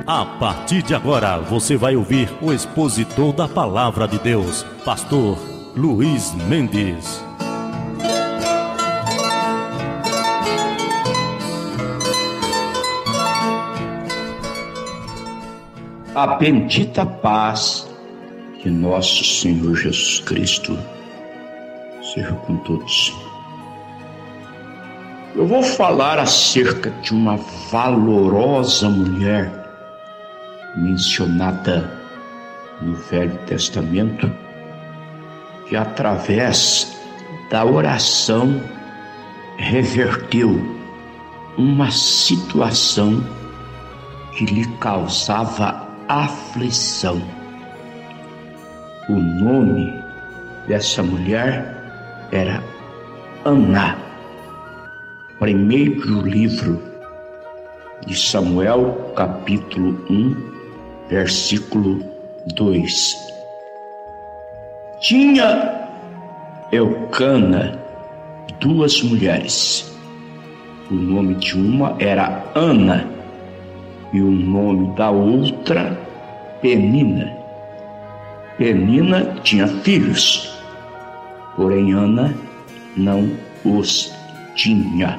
A partir de agora, você vai ouvir o expositor da Palavra de Deus, Pastor Luiz Mendes. A bendita paz de nosso Senhor Jesus Cristo seja com todos. Eu vou falar acerca de uma valorosa mulher mencionada no Velho Testamento, que através da oração reverteu uma situação que lhe causava aflição. O nome dessa mulher era Ana. Primeiro livro de Samuel, capítulo 1, versículo 2. Tinha Eucana duas mulheres. O nome de uma era Ana e o nome da outra Penina. Penina tinha filhos, porém Ana não os tinha.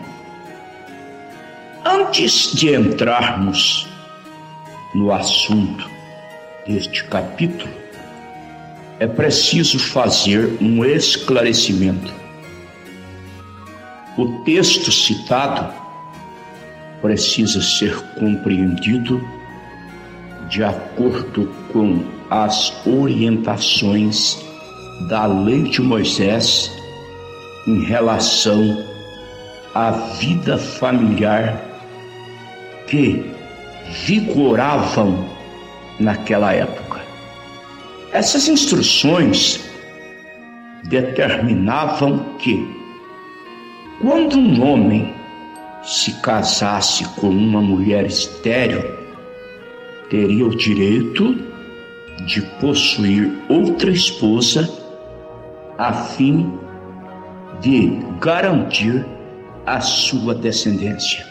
Antes de entrarmos no assunto deste capítulo, é preciso fazer um esclarecimento. O texto citado precisa ser compreendido de acordo com as orientações da lei de Moisés em relação à vida familiar que vigoravam naquela época. Essas instruções determinavam que, quando um homem se casasse com uma mulher estéril, teria o direito de possuir outra esposa a fim de garantir a sua descendência.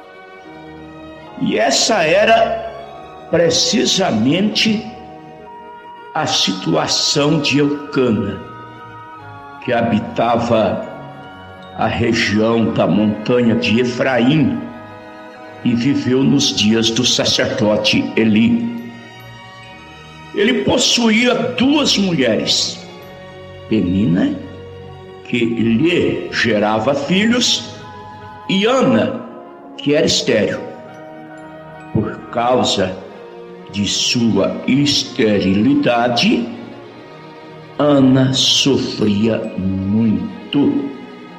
E essa era precisamente a situação de Eucana, que habitava a região da montanha de Efraim e viveu nos dias do sacerdote Eli. Ele possuía duas mulheres, Penina, que lhe gerava filhos, e Ana, que era estéril. Por causa de sua esterilidade, Ana sofria muito.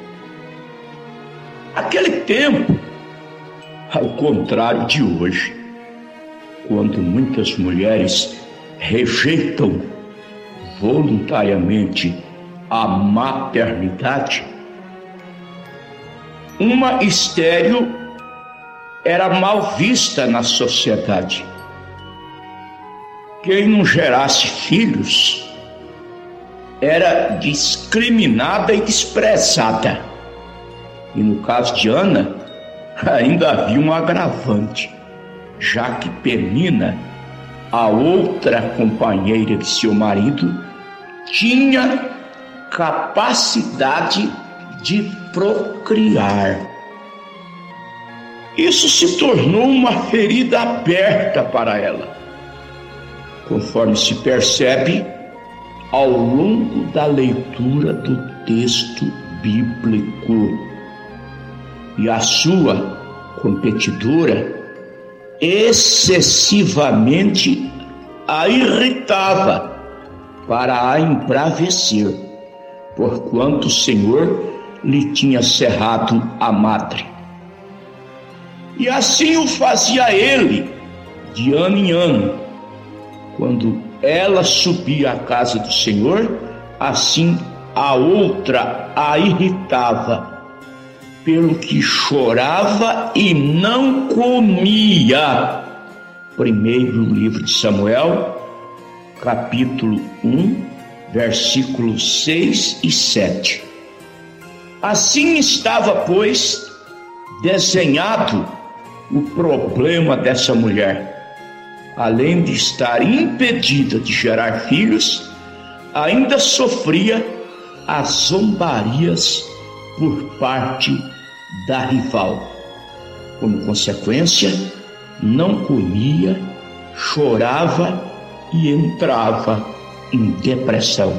Aquele tempo, ao contrário de hoje, quando muitas mulheres rejeitam voluntariamente a maternidade, uma estéril era mal vista na sociedade. Quem não gerasse filhos era discriminada e desprezada. E no caso de Ana, ainda havia um agravante, já que Penina, a outra companheira de seu marido, tinha capacidade de procriar. Isso se tornou uma ferida aberta para ela, conforme se percebe ao longo da leitura do texto bíblico. E a sua competidora excessivamente a irritava para a embravecer, porquanto o Senhor lhe tinha cerrado a madre. E assim o fazia ele, de ano em ano. Quando ela subia à casa do Senhor, assim a outra a irritava, pelo que chorava e não comia. Primeiro livro de Samuel, capítulo 1, versículos 6 e 7. Assim estava, pois, desenhado o problema dessa mulher, além de estar impedida de gerar filhos, ainda sofria as zombarias por parte da rival. Como consequência, não comia, chorava e entrava em depressão.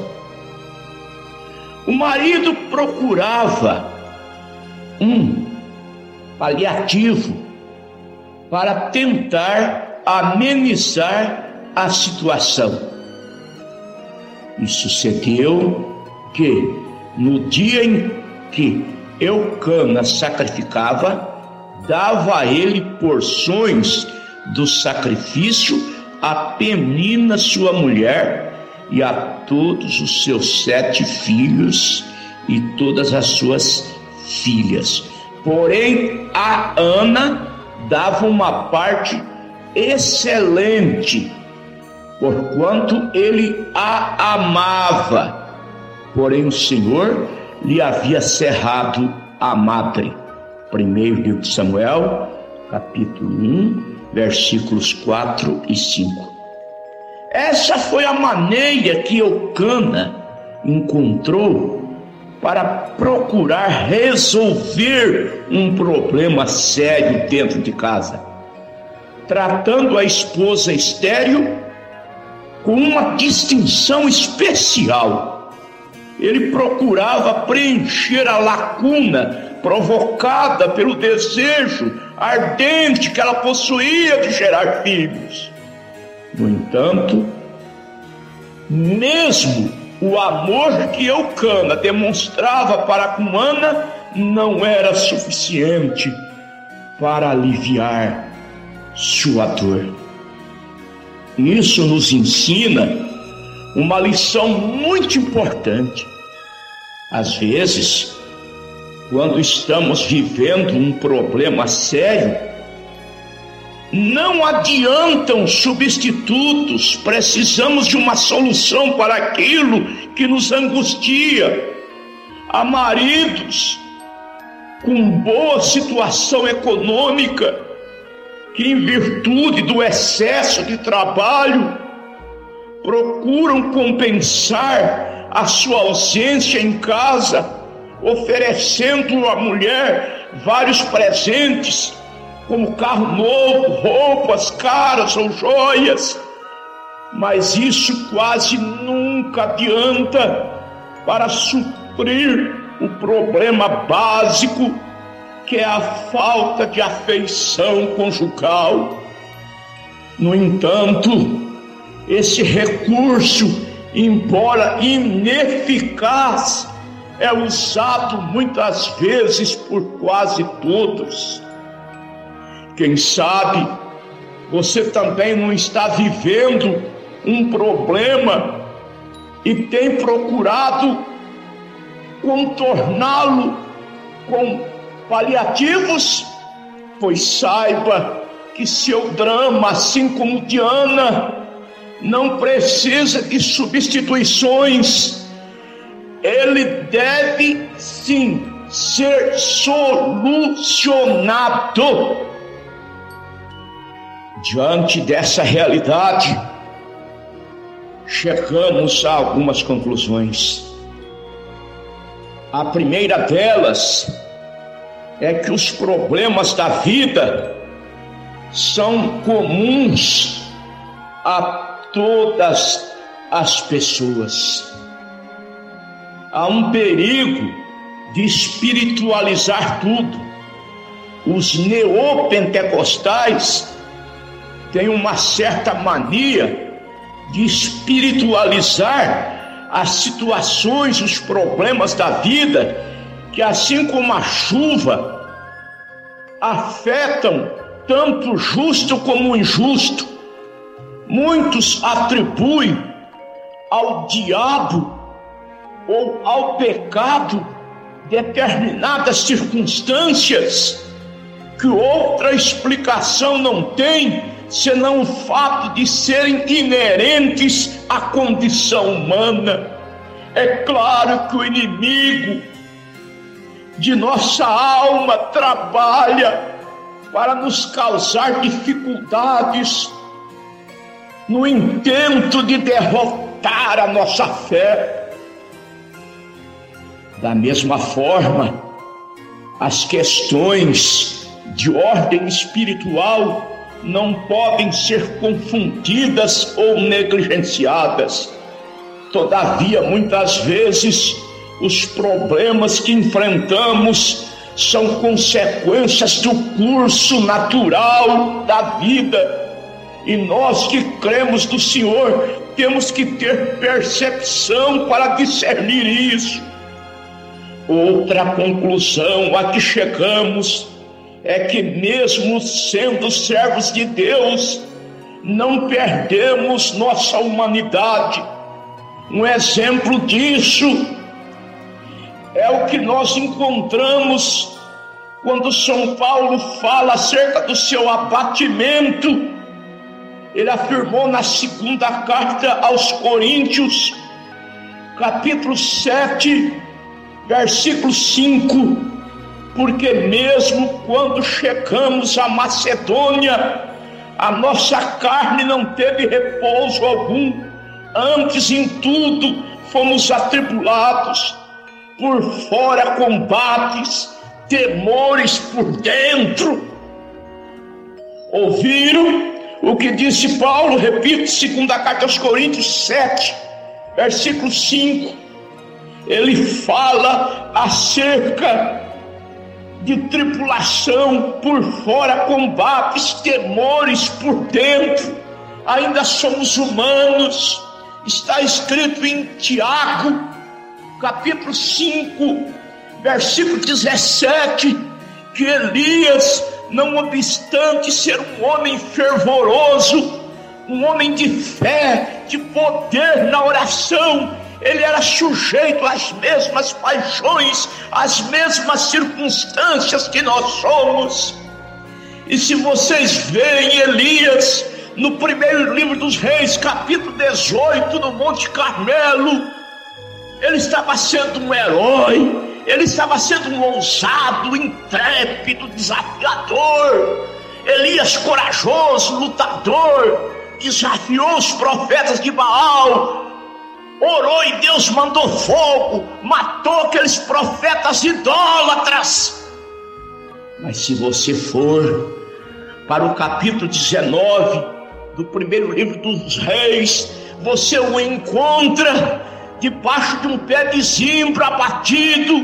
O marido procurava um paliativo para tentar amenizar a situação. E sucedeu que, no dia em que Eucana sacrificava, dava a ele porções do sacrifício a Penina, sua mulher, e a todos os seus 7 filhos e todas as suas filhas. Porém, a Ana dava uma parte excelente, porquanto ele a amava. Porém, o Senhor lhe havia cerrado a madre. Primeiro livro de Samuel, capítulo 1, versículos 4 e 5. Essa foi a maneira que Eucana encontrou para procurar resolver um problema sério dentro de casa, tratando a esposa estéril com uma distinção especial. Ele procurava preencher a lacuna provocada pelo desejo ardente que ela possuía de gerar filhos. No entanto, mesmo o amor que Eucana demonstrava para com Ana não era suficiente para aliviar sua dor. Isso nos ensina uma lição muito importante. Às vezes, quando estamos vivendo um problema sério, não adiantam substitutos, precisamos de uma solução para aquilo que nos angustia. Há maridos com boa situação econômica que, em virtude do excesso de trabalho, procuram compensar a sua ausência em casa, oferecendo à mulher vários presentes, como carro novo, roupas caras ou joias, mas isso quase nunca adianta para suprir o problema básico, que é a falta de afeição conjugal. No entanto, esse recurso, embora ineficaz, é usado muitas vezes por quase todos. Quem sabe você também não está vivendo um problema e tem procurado contorná-lo com paliativos? Pois saiba que seu drama, assim como o de Ana, não precisa de substituições. Ele deve sim ser solucionado. Diante dessa realidade, chegamos a algumas conclusões. A primeira delas é que os problemas da vida são comuns a todas as pessoas. Há um perigo de espiritualizar tudo. Os neopentecostais têm uma certa mania de espiritualizar as situações, os problemas da vida, que assim como a chuva, afetam tanto o justo como o injusto. Muitos atribuem ao diabo ou ao pecado determinadas circunstâncias que outra explicação não tem, senão o fato de serem inerentes à condição humana. É claro que o inimigo de nossa alma trabalha para nos causar dificuldades, no intento de derrotar a nossa fé. Da mesma forma, as questões de ordem espiritual não podem ser confundidas ou negligenciadas. Todavia, muitas vezes, os problemas que enfrentamos são consequências do curso natural da vida. E nós que cremos no Senhor, temos que ter percepção para discernir isso. Outra conclusão a que chegamos é que, mesmo sendo servos de Deus, não perdemos nossa humanidade. Um exemplo disso é o que nós encontramos quando São Paulo fala acerca do seu abatimento. Ele afirmou na segunda carta aos Coríntios, capítulo 7, versículo 5: porque mesmo quando chegamos à Macedônia, a nossa carne não teve repouso algum, antes em tudo fomos atribulados, por fora combates, temores por dentro. Ouviram o que disse Paulo? Repito, segunda carta aos Coríntios 7, versículo 5. Ele fala acerca de tribulação por fora, combates, temores por dentro. Ainda somos humanos. Está escrito em Tiago, capítulo 5, versículo 17, que Elias, não obstante ser um homem fervoroso, um homem de fé, de poder na oração, ele era sujeito às mesmas paixões, às mesmas circunstâncias que nós somos. E se vocês veem Elias no primeiro livro dos Reis, capítulo 18, no Monte Carmelo, ele estava sendo um herói, ele estava sendo um ousado, intrépido, desafiador. Elias, corajoso, lutador, desafiou os profetas de Baal, orou e Deus mandou fogo, matou aqueles profetas idólatras. Mas se você for para o capítulo 19 do primeiro livro dos Reis, você o encontra debaixo de um pé de zimbro, abatido,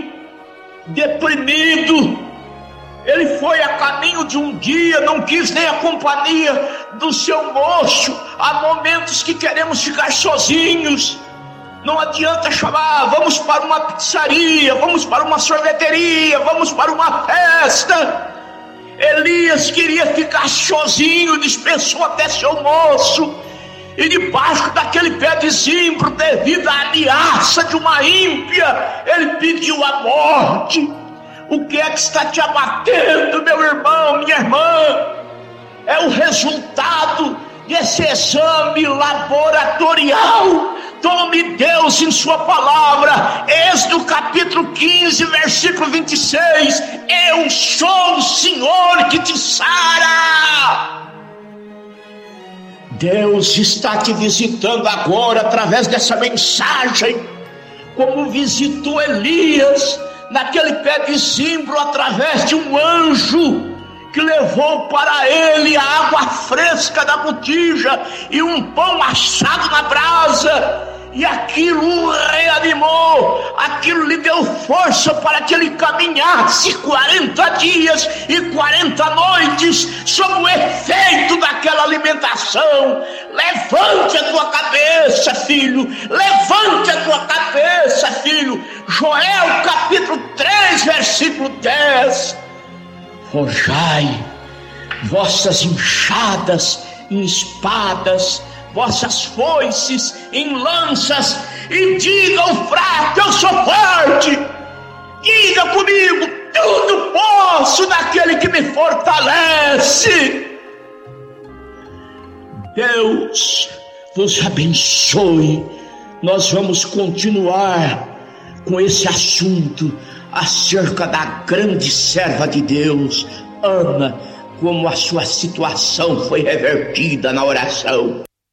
deprimido. Ele foi a caminho de um dia, não quis nem a companhia do seu moço. Há momentos que queremos ficar sozinhos. Não adianta chamar, vamos para uma pizzaria, vamos para uma sorveteria, vamos para uma festa. Elias queria ficar sozinho, dispensou até seu moço. E debaixo daquele pé de zimbro, devido à ameaça de uma ímpia, ele pediu a morte. O que é que está te abatendo, meu irmão, minha irmã? É o resultado desse exame laboratorial. Tome Deus em sua palavra. Êxodo capítulo 15, versículo 26. Eu sou o Senhor que te sara. Deus está te visitando agora através dessa mensagem, como visitou Elias naquele pé de zimbro através de um anjo que levou para ele a água fresca da botija e um pão assado na brasa. E aquilo o reanimou, aquilo lhe deu força para que ele caminhasse 40 dias e 40 noites sob o efeito daquela alimentação. Levante a tua cabeça, filho, levante a tua cabeça, filho. Joel capítulo 3, versículo 10. Forjai vossas enxadas em espadas, vossas foices em lanças, e diga ao fraco: eu sou forte. Diga comigo: tudo posso naquele que me fortalece. Deus vos abençoe. Nós vamos continuar com esse assunto acerca da grande serva de Deus, Ana, como a sua situação foi revertida na oração.